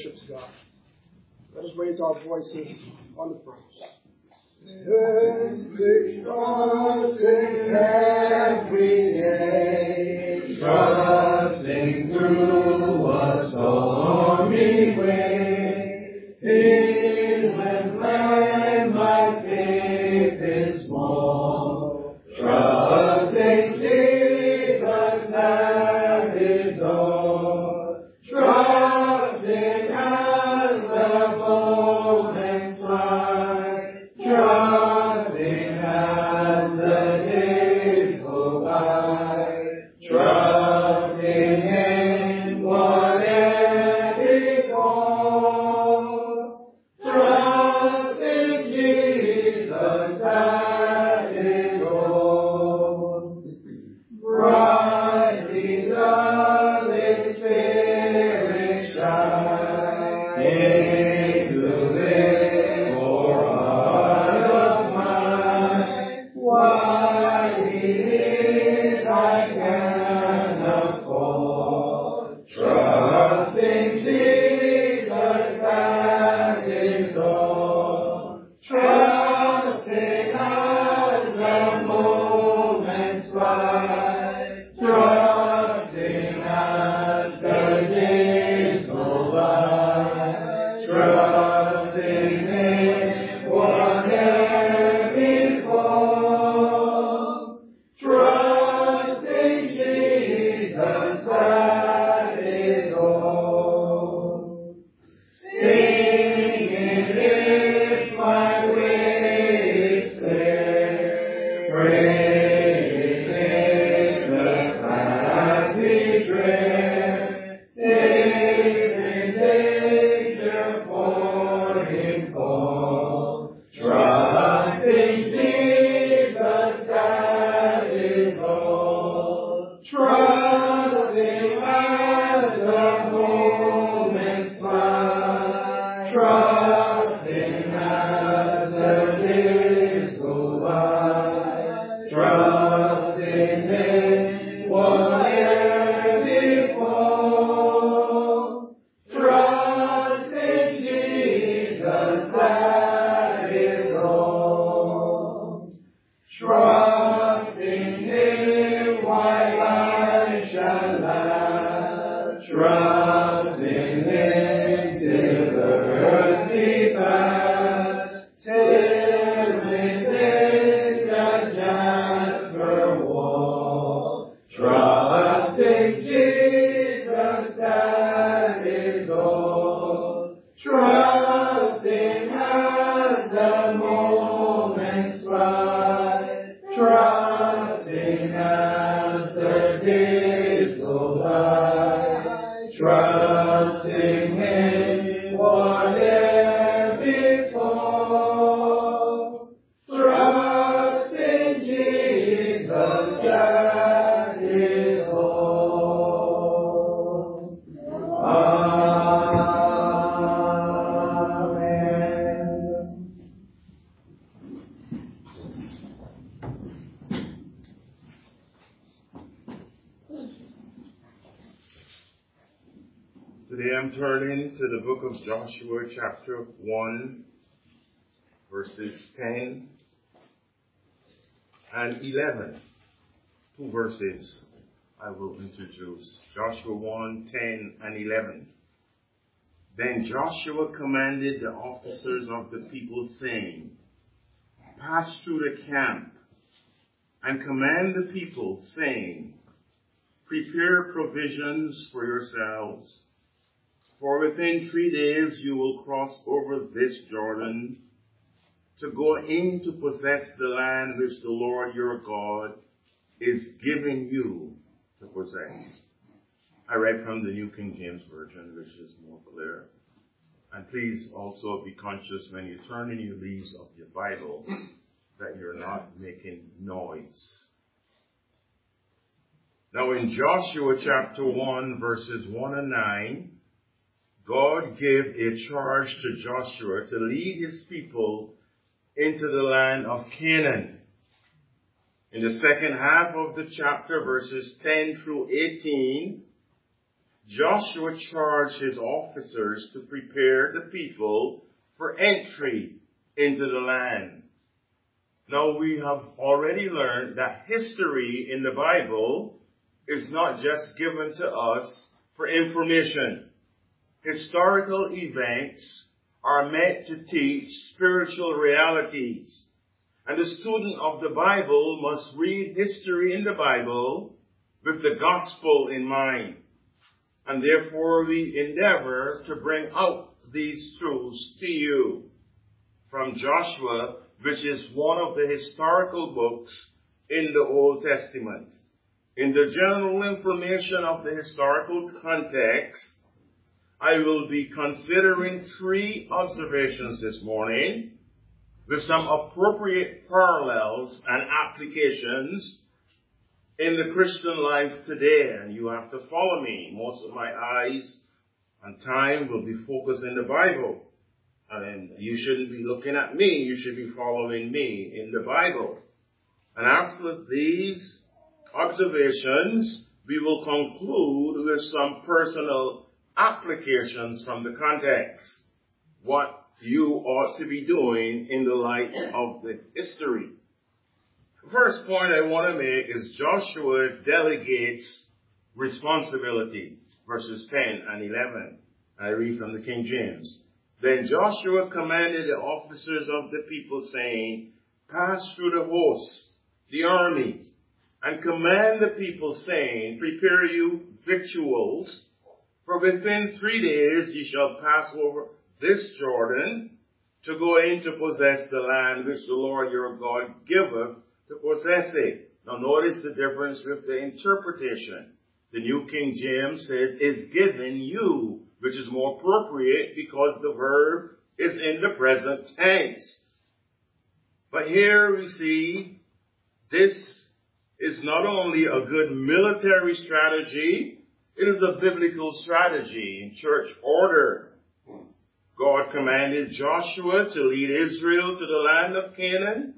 to God. Let us raise our voices on the praise. Perfect trust in every day, trusting through a stormy way. Even when my faith is small, trusting Jesus at His door, trusting as the moments fly, trusting as the days go by, trusting in whatever befall, trusting Jesus at His own. Brightly does His Spirit shine into this poor heart of mine. Why it is I cannot fall, trusting Jesus at His own, trusting as the moments fly, trusting as the days go by, trusting in whatever befall, trusting Jesus at His own. Singing if my way is clear, praying if the path we tread, if in danger for Him call, trusting Jesus at His own, trusting as the moments fly, trusting as the days go by, trusting in whatever befall, trusting Jesus at His own, trusting Him while I shall last, trusting Him till the earthly path, till within the jasper wall, trusting Jesus at His own, trusting as the moments fly, trusting as the days go by, trusting in whatever befall, trusting Jesus at His own. Amen. Today I'm turning to the book of Joshua chapter 1 verses 10 and 11. Two verses I will introduce. Joshua 1, 10 and 11. Then Joshua commanded the officers of the people, saying, Pass through the camp and command the people, saying, Prepare provisions for yourselves, for within 3 days you will cross over this Jordan to go in to possess the land which the Lord your God is giving you to possess. I read from the New King James Version, which is more clear. And please also be conscious when you turn in your leaves of your Bible that you're not making noise. Now in Joshua chapter 1, verses 1 and 9, God gave a charge to Joshua to lead his people into the land of Canaan. In the second half of the chapter, verses 10 through 18, Joshua charged his officers to prepare the people for entry into the land. Now, we have already learned that history in the Bible is not just given to us for information. Historical events are meant to teach spiritual realities. And the student of the Bible must read history in the Bible with the gospel in mind. And therefore we endeavor to bring out these truths to you from Joshua, which is one of the historical books in the Old Testament. In the general information of the historical context, I will be considering 3 observations this morning with some appropriate parallels and applications in the Christian life today. And you have to follow me. Most of my eyes and time will be focused in the Bible. And you shouldn't be looking at me. You should be following me in the Bible. And after these observations, we will conclude with some personal applications from the context. What you ought to be doing in the light of the history. The first point I want to make is Joshua delegates responsibility. Verses 10 and 11. I read from the King James. Then Joshua commanded the officers of the people, saying, pass through the host, the army, and command the people, saying, prepare you victuals, for within 3 days ye shall pass over this Jordan to go in to possess the land which the Lord your God giveth to possess it. Now notice the difference with the interpretation. The New King James says, is given you, which is more appropriate because the verb is in the present tense. But here we see this is not only a good military strategy, it is a biblical strategy in church order. God commanded Joshua to lead Israel to the land of Canaan.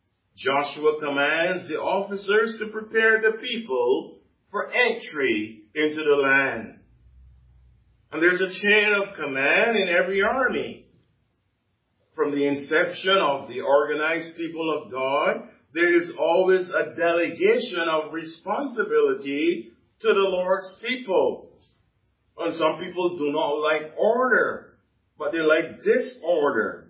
Joshua commands the officers to prepare the people for entry into the land. And there's a chain of command in every army. From the inception of the organized people of God, there is always a delegation of responsibility to the Lord's people. And some people do not like order, but they like disorder.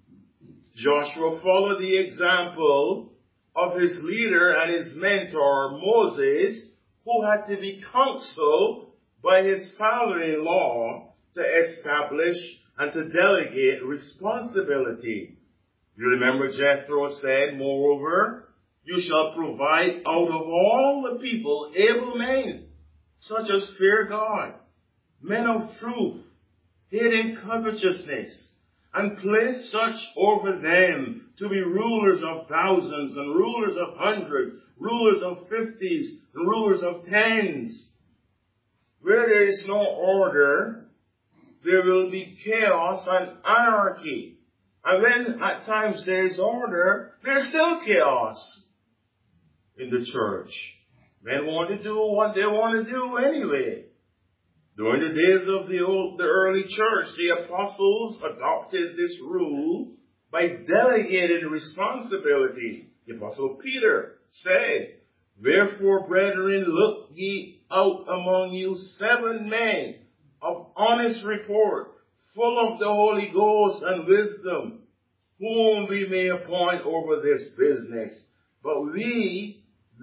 Joshua followed the example of his leader and his mentor, Moses, who had to be counseled by his father-in-law to establish and to delegate responsibility. You remember Jethro said, moreover, you shall provide out of all the people able men, such as fear God, men of truth, hating covetousness, and place such over them to be rulers of thousands and rulers of hundreds, rulers of 50s and rulers of 10s. Where there is no order, there will be chaos and anarchy. And when at times there is order, there's still chaos in the church. Men want to do what they want to do anyway. During the days of the early church, the apostles adopted this rule by delegating responsibility. The apostle Peter said, wherefore, brethren, look ye out among you 7 men of honest report, full of the Holy Ghost and wisdom, whom we may appoint over this business. But we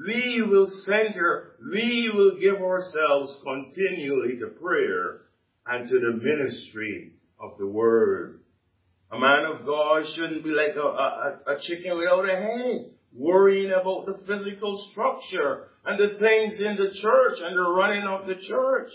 will give ourselves continually to prayer and to the ministry of the word. A man of God shouldn't be like a chicken without a head, worrying about the physical structure and the things in the church and the running of the church.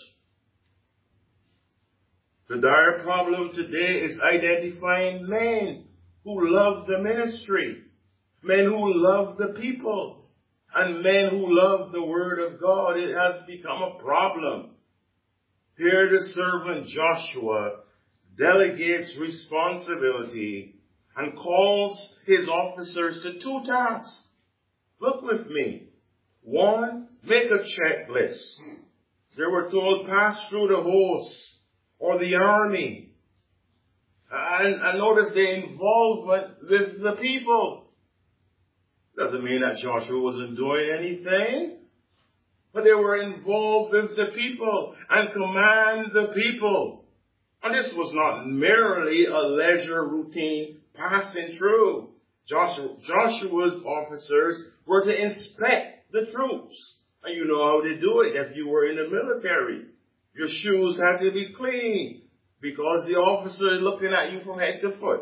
The dire problem today is identifying men who love the ministry, men who love the people, and men who love the word of God. It has become a problem. Here the servant Joshua delegates responsibility and calls his officers to 2 tasks. Look with me. 1, make a checklist. They were told, pass through the hosts or the army. And notice the involvement with the people. Doesn't mean that Joshua wasn't doing anything, but they were involved with the people and command the people. And this was not merely a leisure routine passing through. Joshua's officers were to inspect the troops. And you know how they do it if you were in the military. Your shoes had to be clean because the officer is looking at you from head to foot.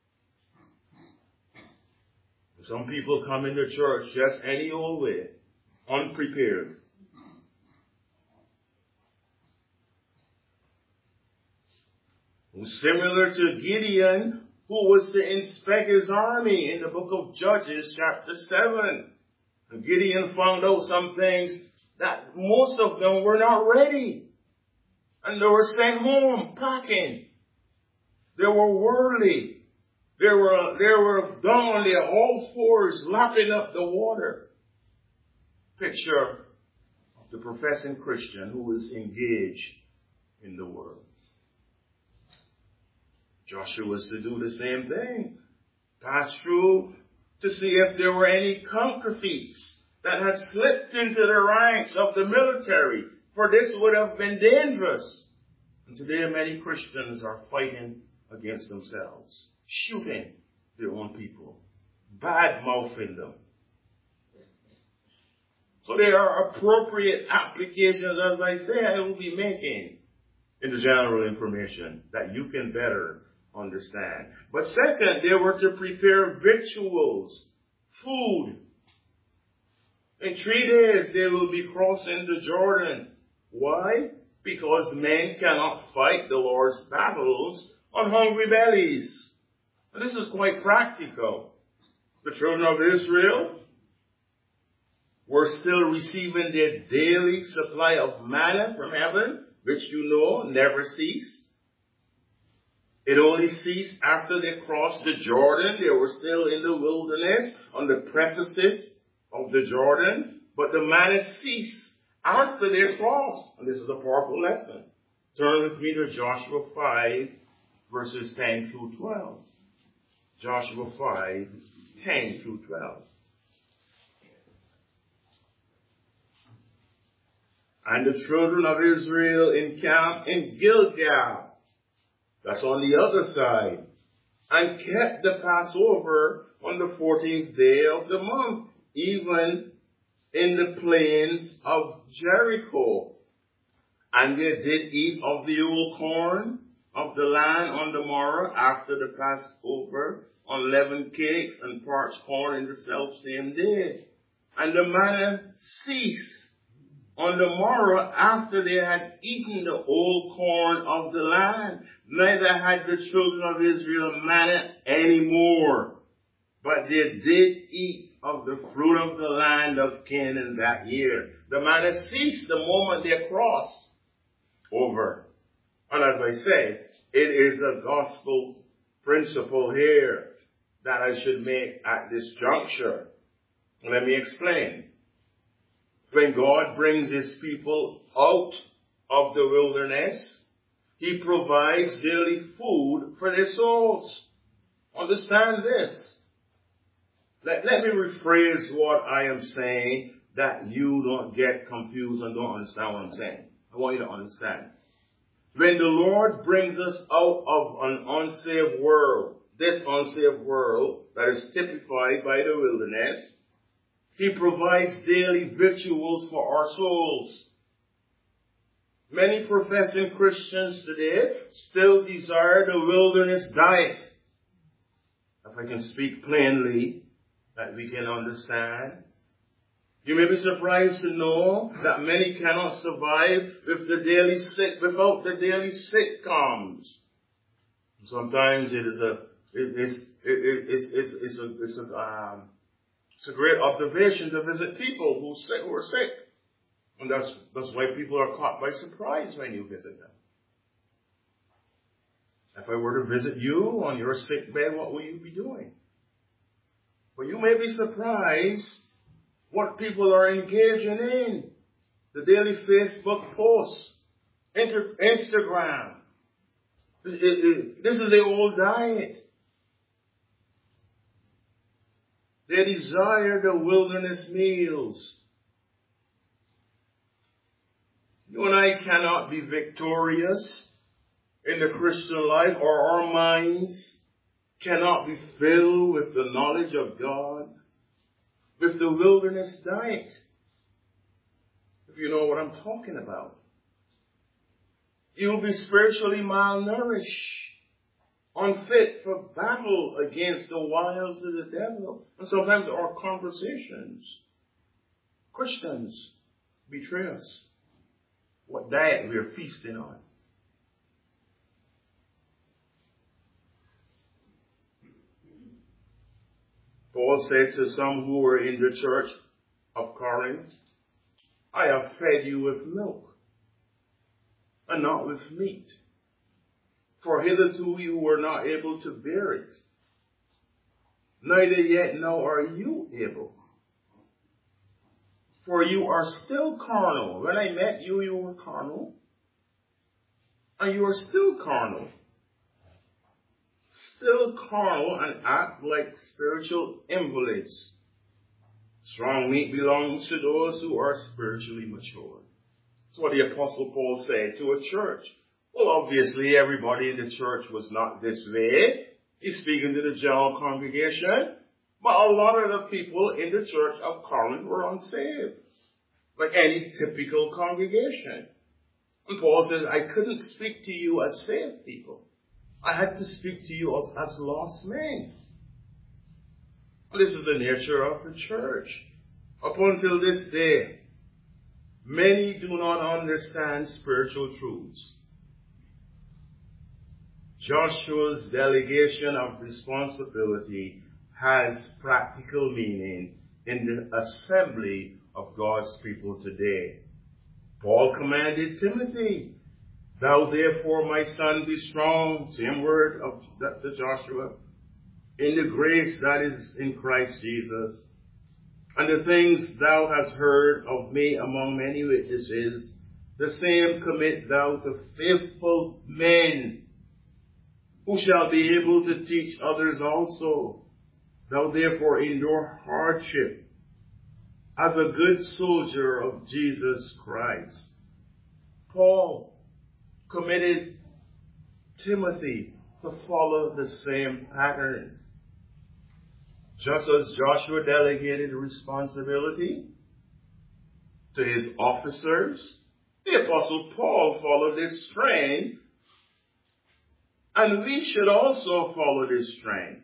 Some people come into church just any old way, unprepared. Similar to Gideon, who was to inspect his army in the book of Judges, chapter 7. And Gideon found out some things that most of them were not ready. And they were sent home packing. They were worldly. They were down on their all fours, lapping up the water. Picture of the professing Christian who is engaged in the world. Joshua was to do the same thing. Pass through to see if there were any counterfeits that had slipped into the ranks of the military, for this would have been dangerous. And today many Christians are fighting against themselves, shooting their own people, bad-mouthing them. So there are appropriate applications, as I say, I will be making in the general information that you can better understand. But second, they were to prepare victuals, food. In 3 days, they will be crossing the Jordan. Why? Because men cannot fight the Lord's battles on hungry bellies. And this is quite practical. The children of Israel were still receiving their daily supply of manna from heaven, which you know never ceased. It only ceased after they crossed the Jordan. They were still in the wilderness on the precipice of the Jordan. But the manna ceased after they crossed. And this is a powerful lesson. Turn with me to Joshua 5, verses 10 through 12. Joshua 5, 10 through 12. And the children of Israel encamped in Gilgal. That's on the other side. And kept the Passover on the 14th day of the month, even in the plains of Jericho. And they did eat of the old corn of the land on the morrow after the Passover, unleavened cakes and parched corn in the selfsame day. And the manna ceased on the morrow after they had eaten the old corn of the land. Neither had the children of Israel manna anymore, but they did eat of the fruit of the land of Canaan that year. The manna ceased the moment they crossed over. And as I say, it is a gospel principle here that I should make at this juncture. Let me explain. When God brings his people out of the wilderness, he provides daily food for their souls. Understand this. Let me rephrase what I am saying that you don't get confused and don't understand what I'm saying. I want you to understand. When the Lord brings us out of an unsaved world, this unsaved world that is typified by the wilderness, he provides daily victuals for our souls. Many professing Christians today still desire the wilderness diet. If I can speak plainly, that we can understand. You may be surprised to know that many cannot survive with the daily without the daily sitcoms. Sometimes it's a great observation to visit people who are sick. And that's why people are caught by surprise when you visit them. If I were to visit you on your sick bed, what will you be doing? Well, you may be surprised what people are engaging in. the daily Facebook posts, Instagram. This is their old diet. They desire the wilderness meals. You and I cannot be victorious in the Christian life, or our minds cannot be filled with the knowledge of God with the wilderness diet. If you know what I'm talking about. You'll be spiritually malnourished, unfit for battle against the wiles of the devil. And sometimes our conversations, Christians, betray us. What diet we are feasting on. Paul said to some who were in the church of Corinth, I have fed you with milk and not with meat. For hitherto you were not able to bear it. Neither yet now are you able. For you are still carnal. When I met you, you were carnal. And you are still carnal. Still carnal and act like spiritual invalids. Strong meat belongs to those who are spiritually mature. That's what the Apostle Paul said to a church. Well, obviously everybody in the church was not this way. He's speaking to the general congregation. But a lot of the people in the church of Corinth were unsaved. Like any typical congregation. And Paul says, I couldn't speak to you as saved people. I had to speak to you as lost men. This is the nature of the church. Up until this day, many do not understand spiritual truths. Joshua's delegation of responsibility has practical meaning in the assembly of God's people today. Paul commanded Timothy, thou therefore, my son, be strong, same word of to Joshua, in the grace that is in Christ Jesus. And the things thou hast heard of me among many witnesses, the same commit thou to faithful men, who shall be able to teach others also. Thou therefore endure hardship as a good soldier of Jesus Christ. Paul committed Timothy to follow the same pattern. Just as Joshua delegated responsibility to his officers, the Apostle Paul followed this train, and we should also follow this train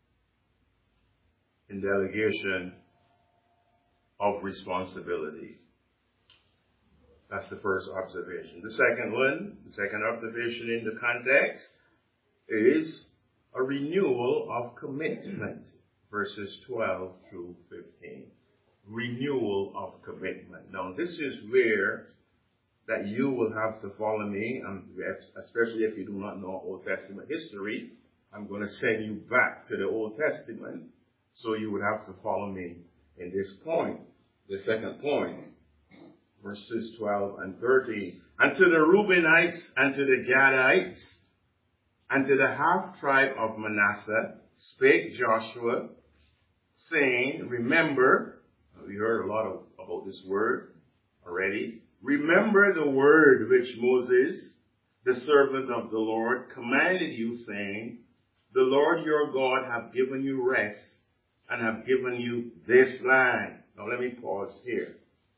in delegation of responsibility. That's the first observation. The second observation in the context is a renewal of commitment, verses 12 through 15. Renewal of commitment. Now, this is where that you will have to follow me, especially if you do not know Old Testament history. I'm going to send you back to the Old Testament, so you would have to follow me in this point. The second point, verses 12 and 13. And to the Reubenites and to the Gadites and to the half-tribe of Manasseh spake Joshua, saying, remember, we heard a lot about this word already. Remember the word which Moses, the servant of the Lord, commanded you, saying, the Lord your God hath given you rest and have given you this land. Now let me pause here.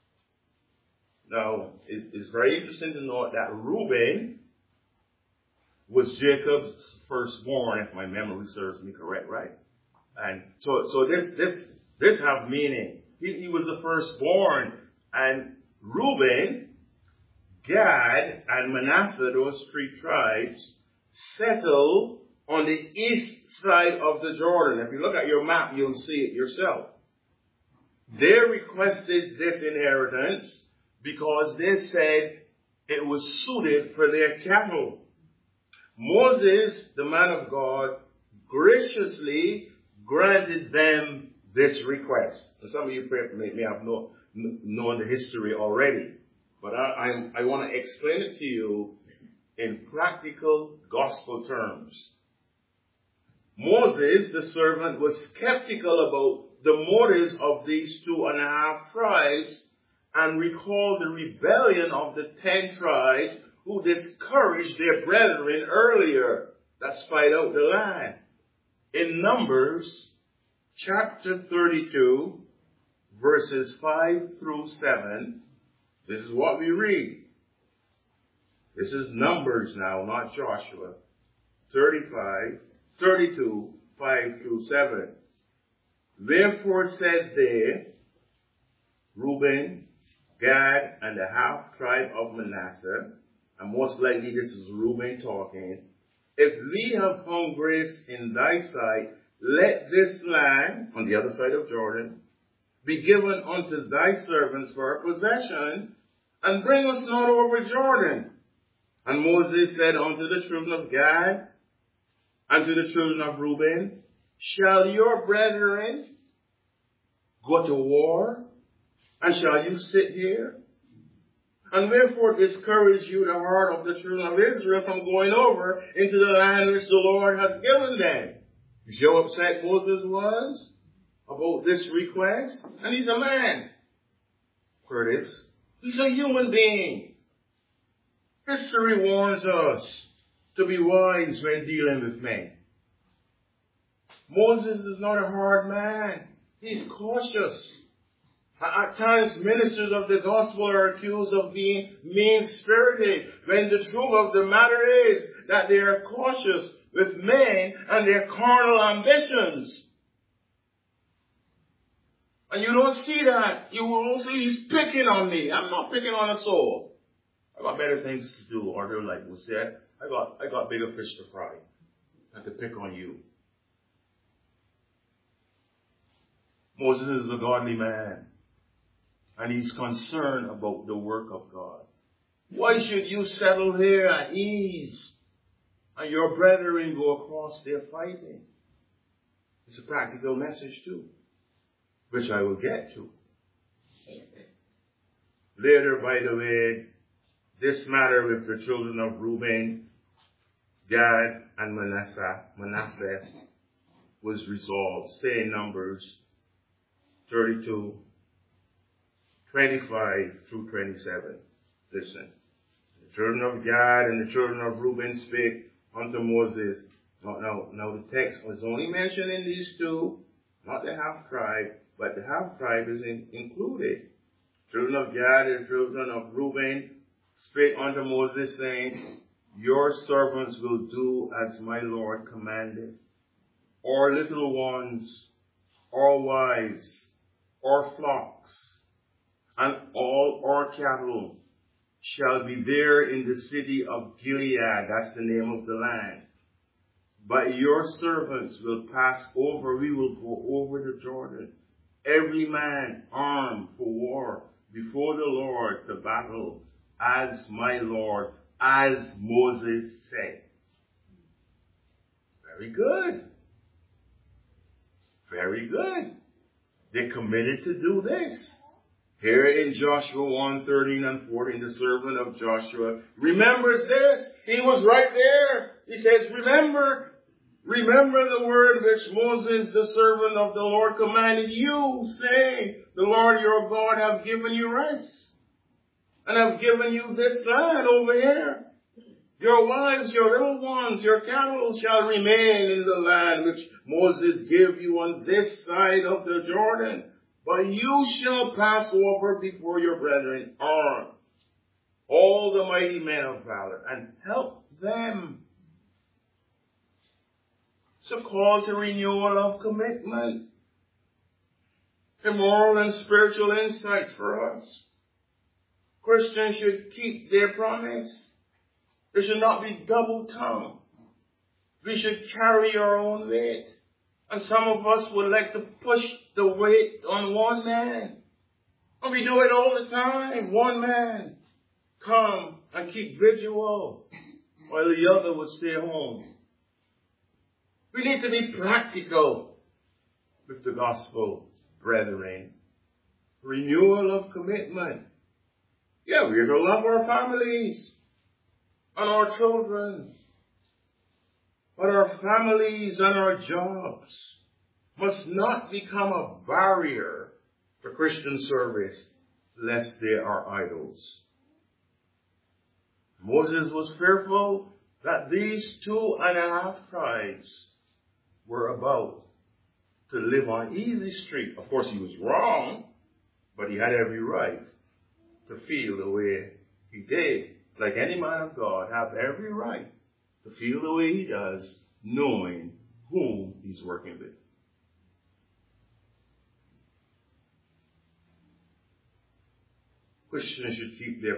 Now, it's very interesting to note that Reuben was Jacob's firstborn, if my memory serves me correct, right? And so this have meaning. He was the firstborn, and Reuben, Gad, and Manasseh, those three tribes, settled on the east side of the Jordan. If you look at your map, you'll see it yourself. They requested this inheritance because they said it was suited for their cattle. Moses, the man of God, graciously granted them this request. And some of you may have known the history already. But I want to explain it to you in practical gospel terms. Moses, the servant, was skeptical about the motives of these 2.5 tribes and recalled the rebellion of the 10 tribes who discouraged their brethren earlier that spied out the land. In Numbers chapter 32, verses 5 through 7, this is what we read. This is Numbers now, not Joshua. 32, 5 through 7. Therefore said they, Reuben, Gad, and the half tribe of Manasseh, and most likely this is Reuben talking, if we have found grace in thy sight, let this land, on the other side of Jordan, be given unto thy servants for a possession, and bring us not over Jordan. And Moses said unto the children of Gad, and to the children of Reuben, shall your brethren go to war, and shall you sit here? And wherefore discourage you the heart of the children of Israel from going over into the land which the Lord has given them? You see how upset Moses was about this request? And he's a man, Curtis. He's a human being. History warns us to be wise when dealing with men. Moses is not a hard man. He's cautious. At times, ministers of the gospel are accused of being mean-spirited, when the truth of the matter is that they are cautious with men and their carnal ambitions. And you don't see that. You will see he's picking on me. I'm not picking on a soul. I got better things to do, or they're like we said, I got bigger fish to fry than to pick on you. Moses is a godly man, and he's concerned about the work of God. Why should you settle here at ease and your brethren go across there fighting? It's a practical message too, which I will get to. Later, by the way, this matter with the children of Reuben, Gad, and Manasseh was resolved. Say in Numbers 32, 25 through 27. Listen. The children of Gad and the children of Reuben spake unto Moses. Now the text was only mentioned in these two, not the half tribe, but the half tribe is included. Children of Gad and children of Reuben spake unto Moses, saying, your servants will do as my Lord commanded. Our little ones, our wives, our flocks, and all our cattle shall be there in the city of Gilead. That's the name of the land. But your servants will pass over. We will go over the Jordan, every man armed for war before the Lord to battle, as my Lord, as Moses said. Very good. Very good. They committed to do this. Here in Joshua 1, 13 and 14, the servant of Joshua remembers this. He was right there. He says, remember the word which Moses, the servant of the Lord, commanded you, saying, the Lord your God have given you rest, and have given you this land over here. Your wives, your little ones, your cattle shall remain in the land which Moses gave you on this side of the Jordan. But you shall pass over before your brethren armed, all the mighty men of valor, and help them. It's a call to renewal of commitment. Moral and spiritual insights for us. Christians should keep their promise. They should not be double-tongued. We should carry our own weight. And some of us would like to push the weight on one man. And we do it all the time. One man come and keep vigil while the other would stay home. We need to be practical with the gospel, brethren. Renewal of commitment. Yeah, we are to love our families and our children. But our families and our jobs must not become a barrier for Christian service, lest they are idols. Moses was fearful that these 2.5 tribes were about to live on easy street. Of course, he was wrong, but he had every right to feel the way he did. Like any man of God, have every right to feel the way he does, knowing whom he's working with. Christians should keep their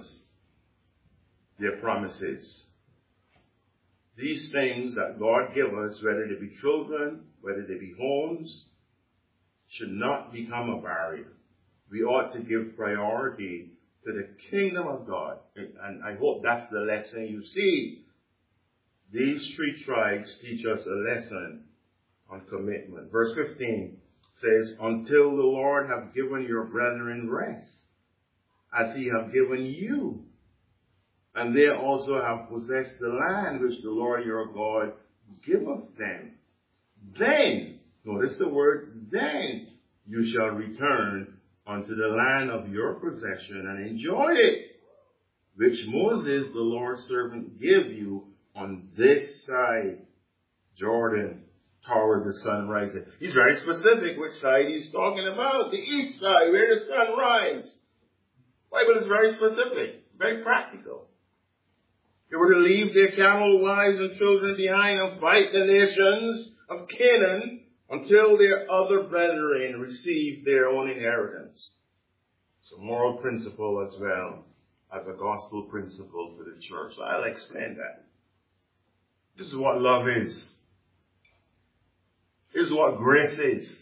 promises. These things that God gives us, whether they be children, whether they be homes, should not become a barrier. We ought to give priority to the kingdom of God. And I hope that's the lesson you see. These 3 tribes teach us a lesson on commitment. Verse 15 says, until the Lord have given your brethren rest, as he have given you. And they also have possessed the land which the Lord your God giveth them. Then, notice the word then, you shall return unto the land of your possession and enjoy it, which Moses, the Lord's servant, gave you on this side Jordan, toward the sun rising. He's very specific which side he's talking about. The east side, where the sun rises. The Bible is very specific, very practical. They were to leave their cattle, wives, and children behind and fight the nations of Canaan until their other brethren received their own inheritance. It's a moral principle as well as a gospel principle for the church. So I'll explain that. This is what love is. This is what grace is.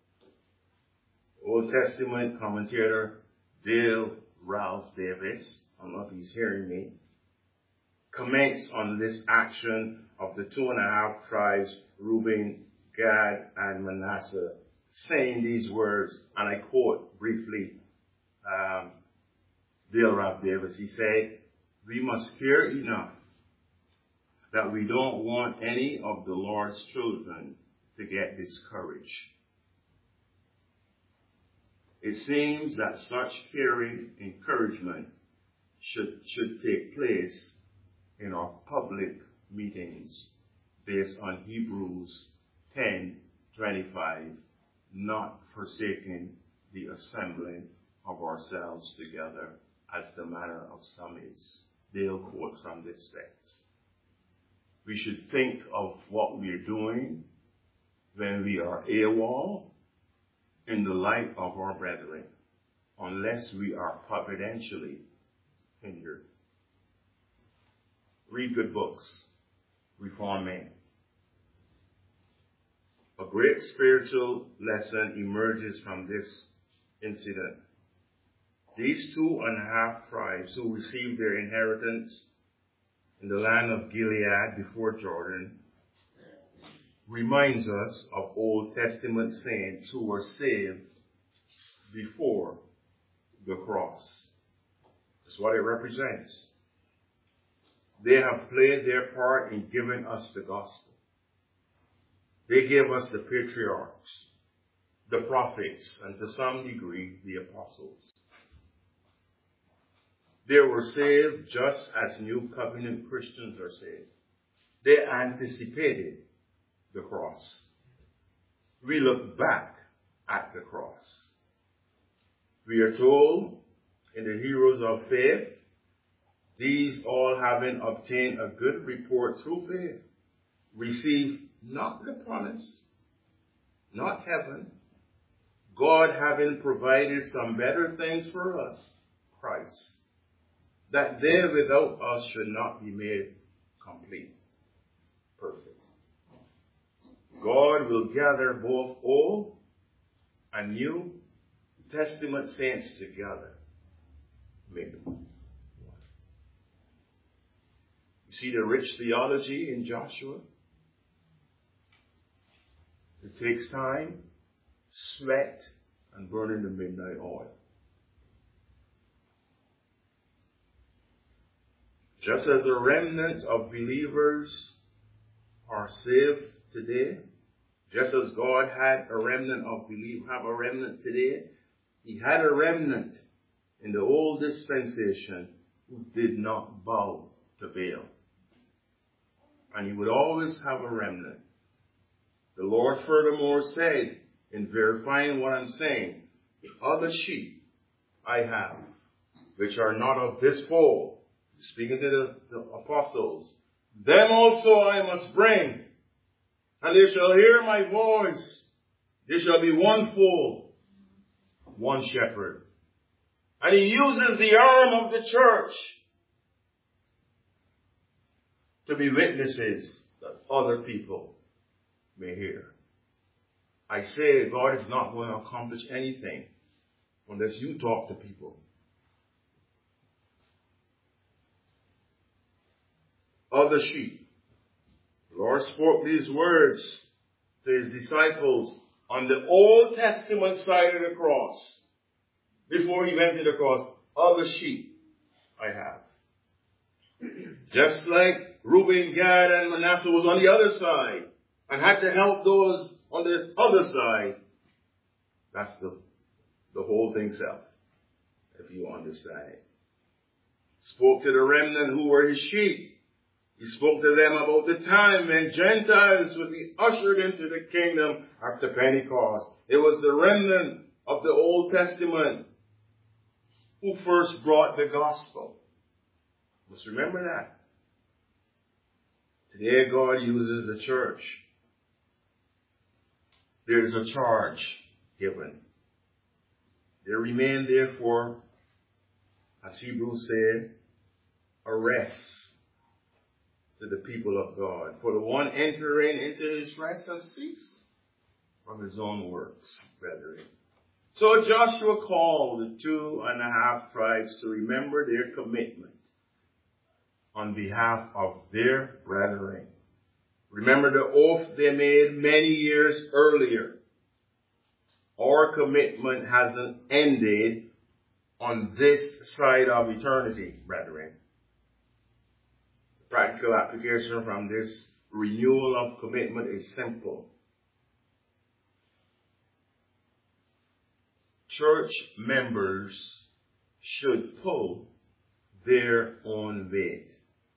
Old Testament commentator Dale Ralph Davis, I don't know if he's hearing me, comments on this action of the 2.5 tribes, Reuben, Gad, and Manasseh, saying these words, and I quote briefly Dale Ralph Davis. He said, we must fear enough that we don't want any of the Lord's children to get discouraged. It seems that such caring encouragement should take place in our public meetings based on Hebrews 10:25, not forsaking the assembling of ourselves together as the manner of some is. They'll quote from this text. We should think of what we're doing when we are AWOL in the light of our brethren, unless we are providentially hindered. Read good books. Reform men. A great spiritual lesson emerges from this incident. These 2.5 tribes who received their inheritance in the land of Gilead before Jordan reminds us of Old Testament saints who were saved before the cross. That's what it represents. They have played their part in giving us the gospel. They gave us the patriarchs, the prophets, and to some degree, the apostles. They were saved just as New Covenant Christians are saved. They anticipated the cross. We look back at the cross. We are told in the Heroes of Faith, these all having obtained a good report through faith, receive not the promise, not heaven, God having provided some better things for us, Christ, that they without us should not be made complete, perfect. God will gather both Old and New Testament saints together. Make them one. You see the rich theology in Joshua? It takes time, sweat, and burning the midnight oil. Just as a remnant of believers are saved today, just as God had a remnant of believers, have a remnant today, he had a remnant in the old dispensation who did not bow to Baal. And he would always have a remnant. The Lord furthermore said, in verifying what I'm saying, the other sheep I have, which are not of this fold, speaking to the apostles, them also I must bring, and they shall hear my voice. There shall be one fold, one shepherd. And he uses the arm of the church to be witnesses that other people may hear. I say God is not going to accomplish anything unless you talk to people. Other sheep. The Lord spoke these words to his disciples on the Old Testament side of the cross. Before he went to the cross, other sheep I have. Just like Reuben, Gad, and Manasseh was on the other side and had to help those on the other side. That's the whole thing self, if you understand it. Spoke to the remnant who were his sheep. He spoke to them about the time when Gentiles would be ushered into the kingdom after Pentecost. It was the remnant of the Old Testament who first brought the gospel. Must remember that. Today God uses the church. There is a charge given. There remain therefore, as Hebrews said, a rest to the people of God. For the one entering into his rest has ceased from his own works, brethren. So Joshua called the 2.5 tribes to remember their commitment on behalf of their brethren. Remember the oath they made many years earlier. Our commitment hasn't ended on this side of eternity, brethren. The practical application from this renewal of commitment is simple. Church members should pull their own weight.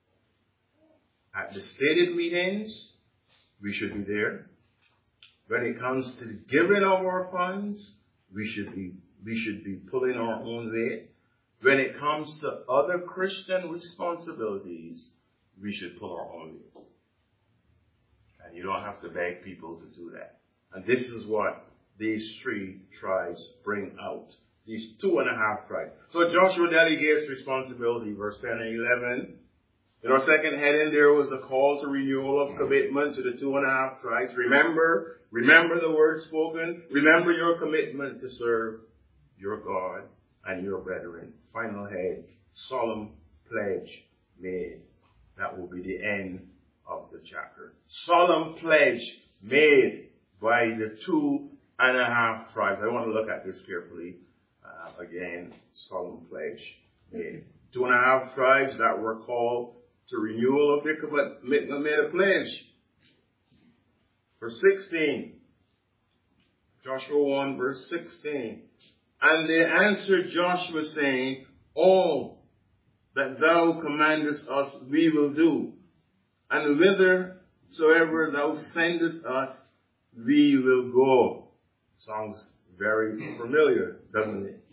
At the stated meetings, we should be there. When it comes to the giving of our funds, we should be pulling our own weight. When it comes to other Christian responsibilities, we should pull our own weight. And you don't have to beg people to do that. And this is what these 3 tribes bring out. These 2.5 tribes. So Joshua delegates responsibility, verse 10 and 11. In our second heading, there was a call to renewal of commitment to the 2.5 tribes. Remember the words spoken. Remember your commitment to serve your God and your brethren. Final head, solemn pledge made. That will be the end of the chapter. Solemn pledge made by the 2.5 tribes. I want to look at this carefully. Again, solemn pledge made. 2.5 tribes that were called to renewal of their commitment made a pledge. Verse 16. Joshua 1 verse 16. And they answered Joshua saying, all that thou commandest us we will do, and whithersoever thou sendest us we will go. Sounds very familiar, doesn't it?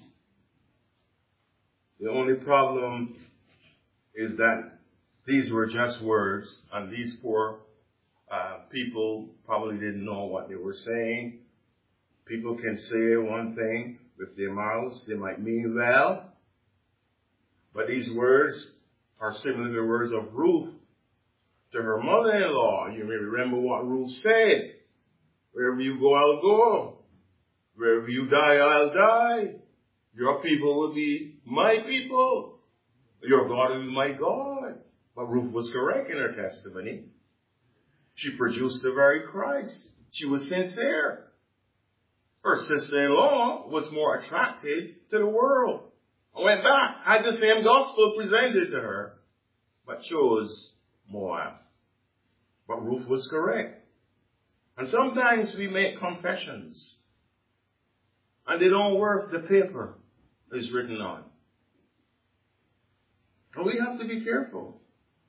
The only problem is that these were just words, and these poor people probably didn't know what they were saying. People can say one thing with their mouths. They might mean well, but these words are similar to the words of Ruth to her mother-in-law. You may remember what Ruth said. Wherever you go, I'll go. Wherever you die, I'll die. Your people will be my people. Your God will be my God. But Ruth was correct in her testimony. She produced the very Christ. She was sincere. Her sister-in-law was more attracted to the world. I went back, had the same gospel presented to her. but chose Moab. But Ruth was correct. And sometimes we make confessions, and they don't worth the paper it's written on. And we have to be careful.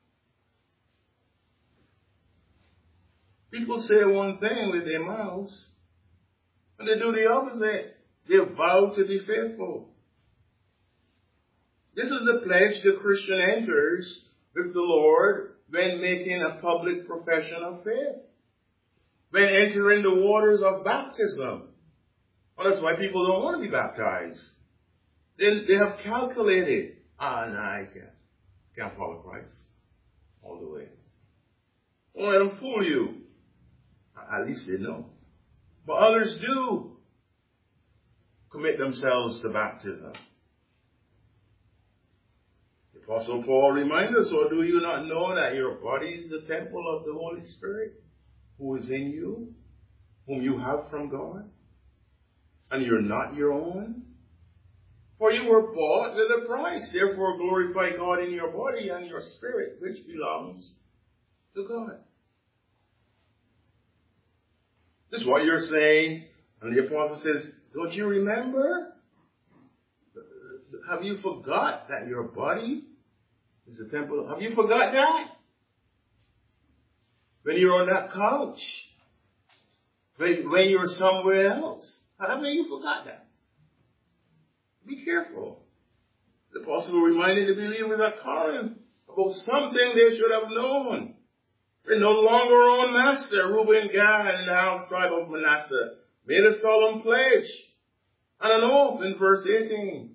People say one thing with their mouths, and they do the opposite. They vow to be faithful. This is the pledge the Christian enters with the Lord when making a public profession of faith, when entering the waters of baptism. Well, that's why people don't want to be baptized. They have calculated, no, I can't follow Christ all the way. Don't let them fool you. At least they know. But others do commit themselves to baptism. The Apostle Paul reminds us, or do you not know that your body is the temple of the Holy Spirit who is in you, whom you have from God, and you're not your own? For you were bought with a price. Therefore glorify God in your body and your spirit, which belongs to God. This is what you're saying. And the apostle says, don't you remember? Have you forgot that your body is the temple? Have you forgot that? When you're on that couch, when you're somewhere else, haven't you forgot that? Be careful. The apostle reminded the believers at Corinth about something they should have known. They're no longer own master. Reuben, Gad, and the half tribe of Manasseh made a solemn pledge and an oath in verse 18.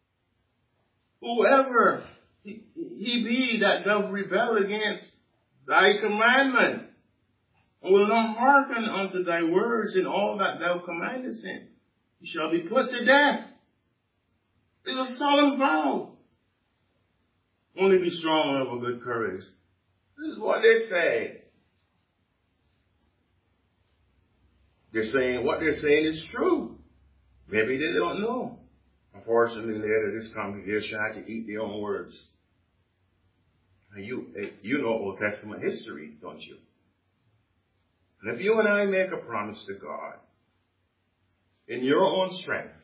Whoever he be that doth rebel against thy commandment, and will not hearken unto thy words in all that thou commandest him, he shall be put to death. It's a solemn vow. Only be strong and of a good courage. This is what they say. They're saying what they're saying is true. Maybe they don't know. Unfortunately, later this congregation had to eat their own words. And you know Old Testament history, don't you? And if you and I make a promise to God in your own strength,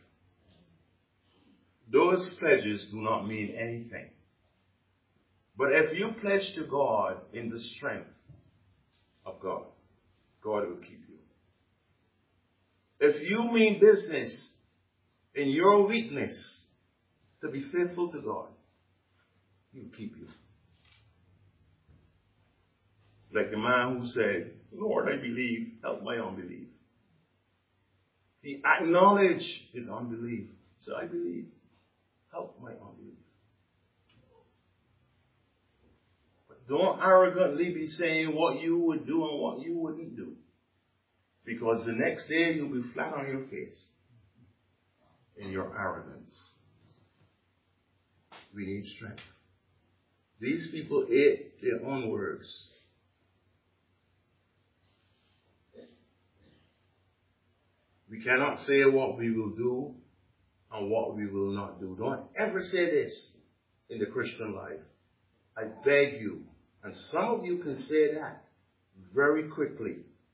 those pledges do not mean anything. But if you pledge to God in the strength of God, God will keep you. If you mean business in your weakness to be faithful to God, He will keep you. Like the man who said, Lord, I believe, help my unbelief. He acknowledged his unbelief. So I believe, help my unbelief. But don't arrogantly be saying what you would do and what you wouldn't do. Because the next day you'll be flat on your face in your arrogance. We need strength. These people ate their own words. We cannot say what we will do and what we will not do. Don't ever say this in the Christian life. I beg you. And some of you can say that very quickly.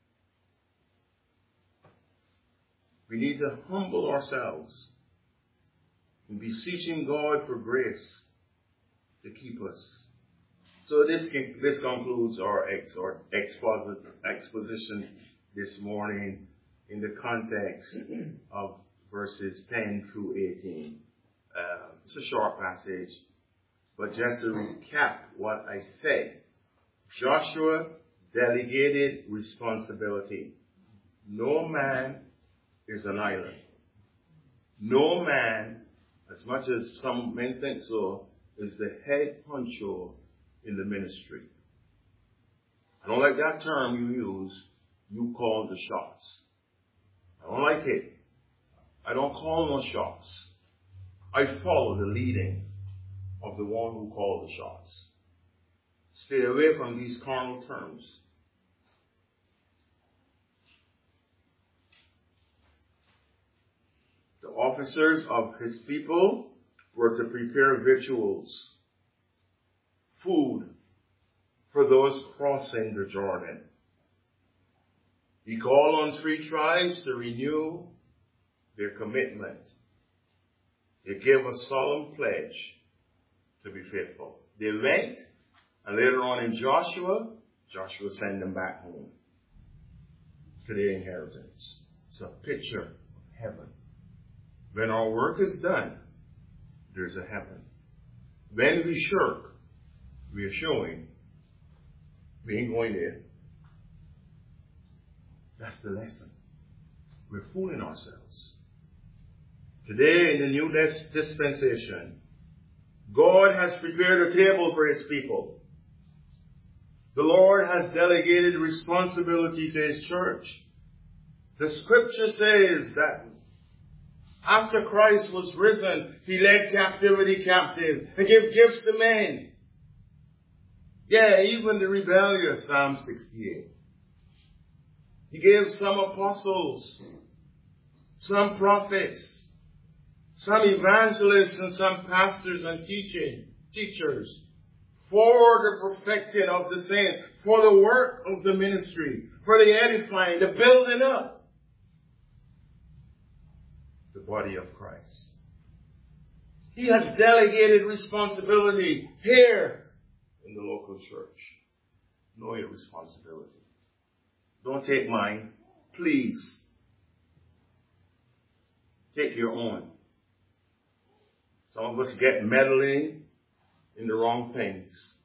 We need to humble ourselves and beseeching God for grace to keep us. So this concludes our exposition this morning in the context of verses 10 through 18. It's a short passage, but just to recap what I said, Joshua delegated responsibility. No man is an island. No man, as much as some men think so, is the head honcho in the ministry. I don't like that term you use. You call the shots. I don't like it. I don't call no shots. I follow the leading of the one who called the shots. Stay away from these carnal terms. The officers of his people were to prepare victuals, food for those crossing the Jordan. He called on 3 tribes to renew their commitment. They gave a solemn pledge to be faithful. They went, and later on in Joshua sent them back home to their inheritance. It's a picture of heaven. When our work is done, there's a heaven. When we shirk, we are showing we ain't going there. That's the lesson. We're fooling ourselves. Today in the new dispensation, God has prepared a table for his people. The Lord has delegated responsibility to his church. The scripture says that after Christ was risen, he led captivity captive and gave gifts to men. Yeah, even the rebellious, Psalm 68. He gave some apostles, some prophets, some evangelists, and some pastors and teachers for the perfecting of the saints, for the work of the ministry, for the edifying, the building up the body of Christ. He has delegated responsibility here in the local church. Know your responsibility. Don't take mine. Please. Take your own. Some of us get meddling in the wrong things.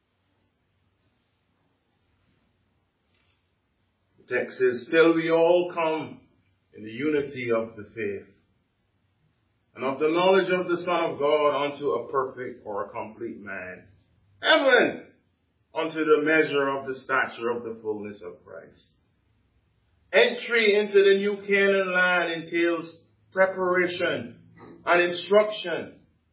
The text says, "Till we all come in the unity of the faith and of the knowledge of the Son of God unto a perfect or a complete man, even unto the measure of the stature of the fullness of Christ." Entry into the new Canaan land entails preparation and instruction,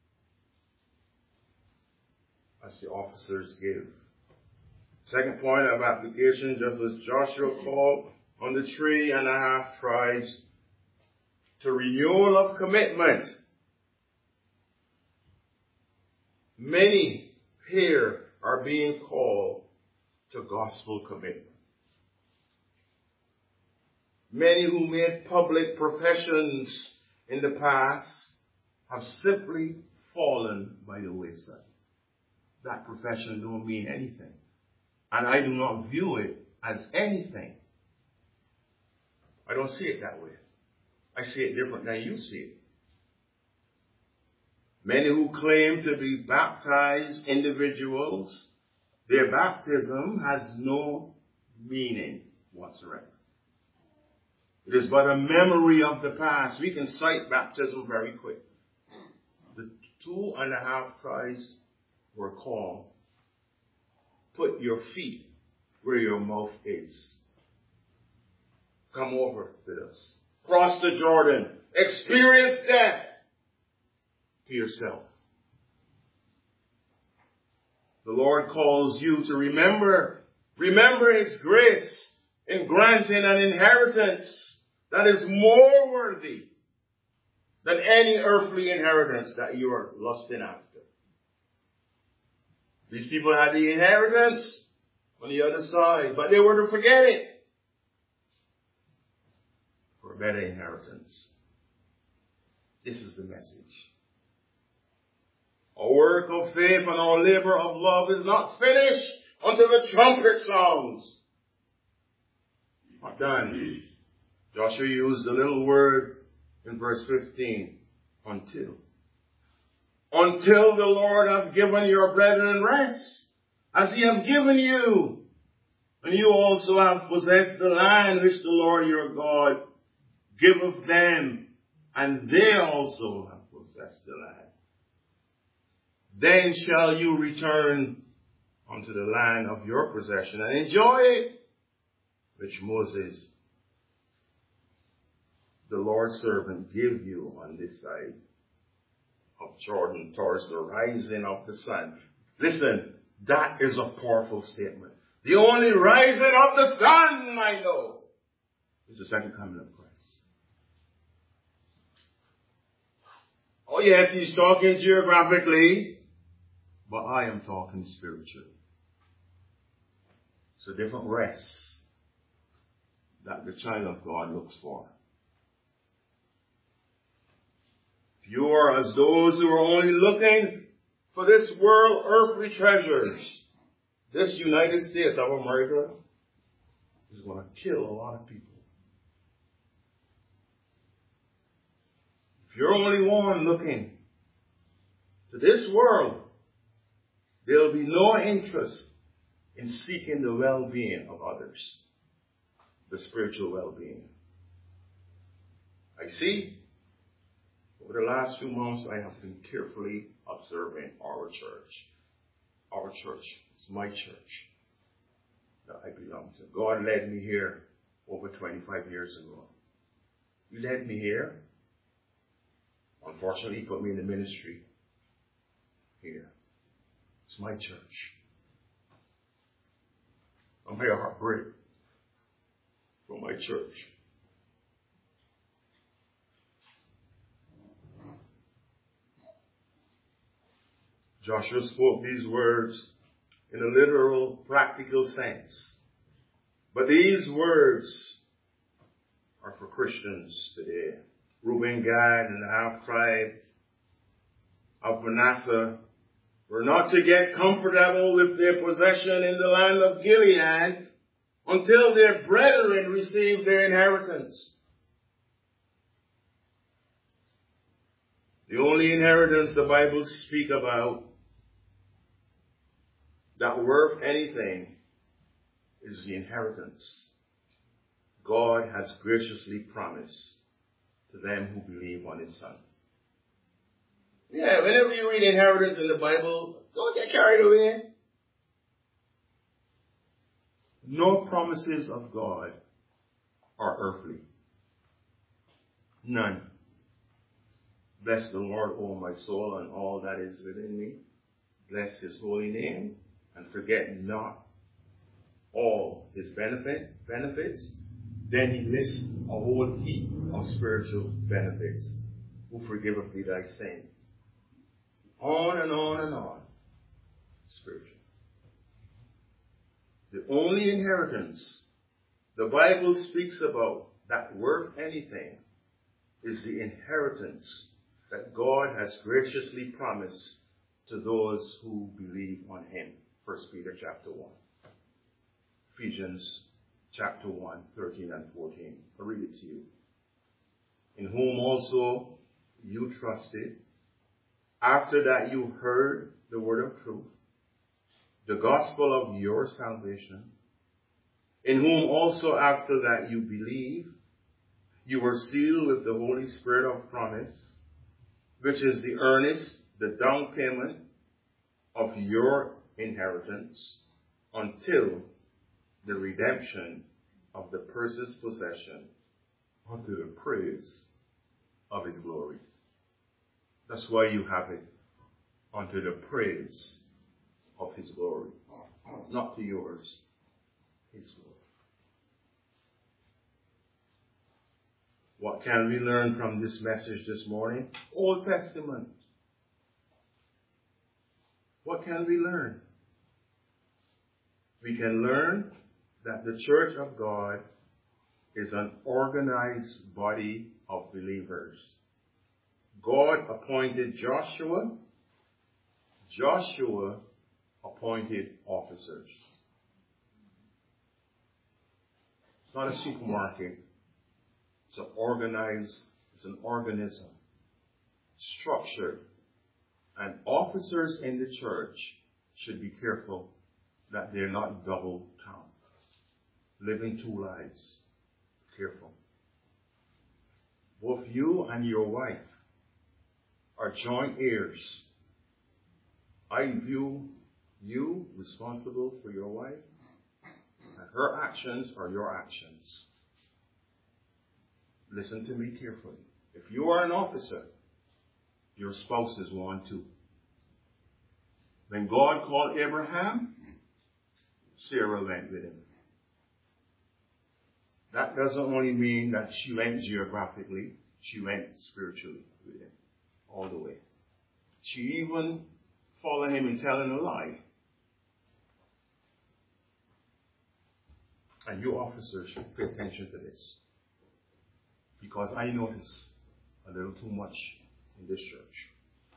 as the officers give. Second point of application, just as Joshua called on the 3.5 tribes to renewal of commitment, many here are being called to gospel commitment. Many who made public professions in the past have simply fallen by the wayside. That profession don't mean anything. And I do not view it as anything. I don't see it that way. I see it different than you see it. Many who claim to be baptized individuals, their baptism has no meaning whatsoever. It is but a memory of the past. We can cite baptism very quick. The 2.5 tribes were called, put your feet where your mouth is. Come over with us. Cross the Jordan. Experience death to yourself. The Lord calls you to remember his grace in granting an inheritance that is more worthy than any earthly inheritance that you are lusting after. These people had the inheritance on the other side, but they were to forget it for a better inheritance. This is the message. Our work of faith and our labor of love is not finished until the trumpet sounds. Not done. Joshua used the little word in verse 15, until. Until the Lord have given your brethren rest, as he have given you. And you also have possessed the land which the Lord your God giveth them, and they also have possessed the land. Then shall you return unto the land of your possession and enjoy it, which Moses, the Lord's servant, gave you on this side of Jordan towards the rising of the sun. Listen, that is a powerful statement. The only rising of the sun, I know, is the second coming of Christ. Oh yes, he's talking geographically, but I am talking spiritually. It's a different rest that the child of God looks for. If you are as those who are only looking for this world earthly treasures, this United States of America is going to kill a lot of people. If you're only one looking to this world, there will be no interest in seeking the well-being of others, the spiritual well-being. I see, over the last few months, I have been carefully observing our church. Our church is my church that I belong to. God led me here over 25 years ago. He led me here. Unfortunately, he put me in the ministry here. It's my church. I'm here heartbreak for my church. Joshua spoke these words in a literal, practical sense. But these words are for Christians today. Reuben, Gad, and the half-tribe of Manasseh were not to get comfortable with their possession in the land of Gilead until their brethren received their inheritance. The only inheritance the Bible speaks about that worth anything is the inheritance God has graciously promised to them who believe on His Son. Yeah, whenever you read inheritance in the Bible, don't get carried away. No promises of God are earthly. None. Bless the Lord, O my soul, and all that is within me. Bless His holy name, and forget not all His benefits. Then He lists a whole heap of spiritual benefits. Who forgiveth thee thy sin. On and on and on. Spiritual. The only inheritance the Bible speaks about that worth anything is the inheritance that God has graciously promised to those who believe on Him. 1 Peter chapter 1. Ephesians chapter 1, 13 and 14. I'll read it to you. In whom also you trusted, after that you heard the word of truth, the gospel of your salvation, in whom also after that you believe, you were sealed with the Holy Spirit of promise, which is the earnest, the down payment of your inheritance until the redemption of the precious possession unto the praise of His glory. That's why you have it, unto the praise of His glory. Not to yours, His glory. What can we learn from this message this morning? Old Testament. What can we learn? We can learn that the church of God is an organized body of believers. God appointed Joshua. Joshua appointed officers. It's not a supermarket. It's an organism, structured. And officers in the church should be careful that they're not double tongued, living two lives. Careful. Both you and your wife are joint heirs. I view you responsible for your wife, and her actions are your actions. Listen to me carefully. If you are an officer, your spouse is one too. When God called Abraham, Sarah went with him. That doesn't only mean that she went geographically, she went spiritually with him all the way. She even followed him in telling a lie. And you officers should pay attention to this. Because I notice a little too much in this church.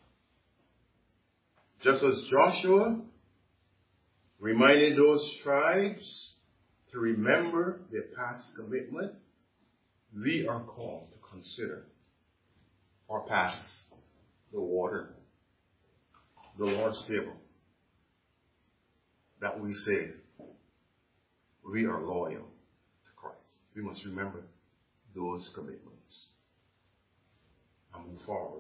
Just as Joshua reminded those tribes to remember their past commitment, we are called to consider our past, the water, the Lord's table, that we say we are loyal to Christ. We must remember those commitments and move forward.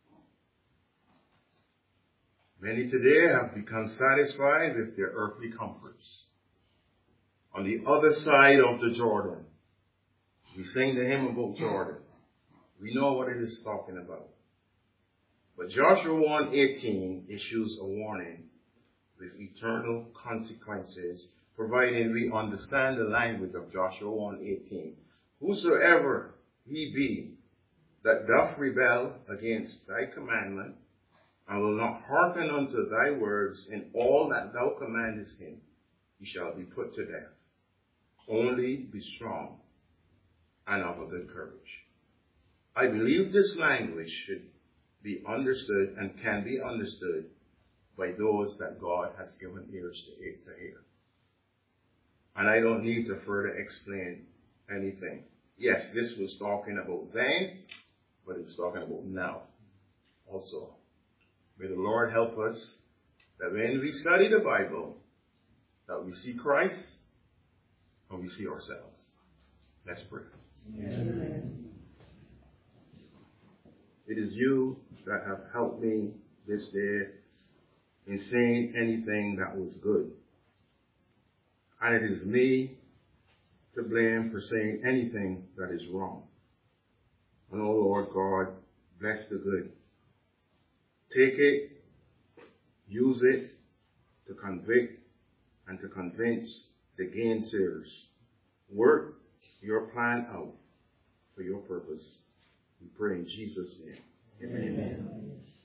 Many today have become satisfied with their earthly comforts. On the other side of the Jordan, we sing the hymn about Jordan. We know what it is talking about. But Joshua 1:18 issues a warning with eternal consequences, providing we understand the language of Joshua 1:18. Whosoever he be that doth rebel against thy commandment, and will not hearken unto thy words in all that thou commandest him, he shall be put to death. Only be strong and of a good courage. I believe this language should be understood and can be understood by those that God has given ears to hear. And I don't need to further explain anything. Yes, this was talking about then, but it's talking about now also. May the Lord help us that when we study the Bible, that we see Christ and we see ourselves. Let's pray. Amen. It is you that have helped me this day in saying anything that was good. And it is me to blame for saying anything that is wrong. And oh Lord God, bless the good. Take it, use it to convict and to convince the gainsayers. Work your plan out for your purpose. We pray in Jesus' name. Amen. Amen.